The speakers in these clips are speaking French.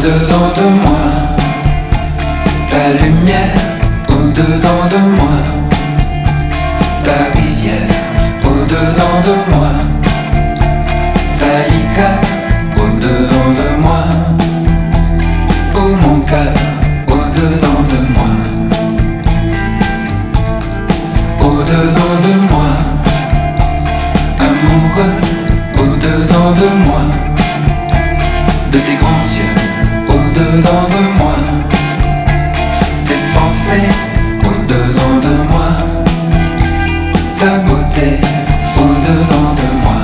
Au-dedans de moi, ta lumière. Au-dedans de moi, ta rivière. Au-dedans de moi, ta liqueur. Au-dedans de moi, pour mon cœur. Au-dedans de moi, au-dedans de moi, amoureux. Au-dedans de moi, de tes grands yeux. Au-dedans de moi, tes pensées. Au-dedans de moi, ta beauté. Au-dedans de moi,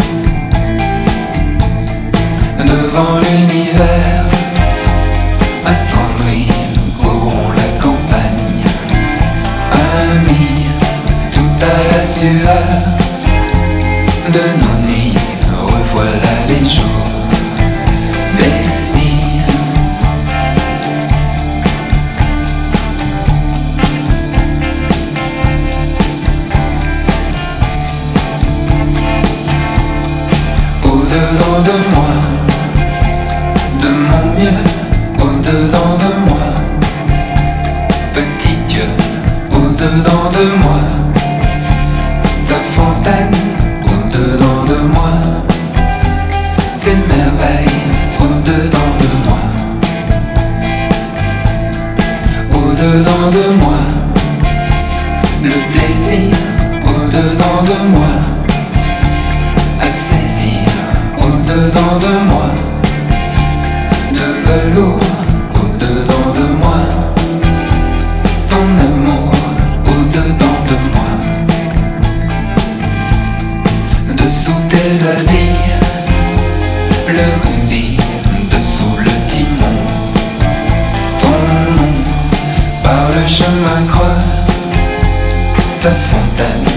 devant l'univers attendri, courons la campagne, amis, tout à la sueur de nos nuits, revoilà les jours bénis. Au-dedans de moi, de mon mieux, au-dedans de moi, petit Dieu, au-dedans de moi, ta fontaine, au-dedans de moi, tes merveilles, au-dedans de moi, au-dedans de moi, le plaisir, au-dedans de moi, à saisir, au-dedans de moi, de velours, au-dedans de moi, ton amour, au-dedans de moi, dessous tes habits, le rubis, dessous le timon, ton nom, par le chemin creux, ta fontaine.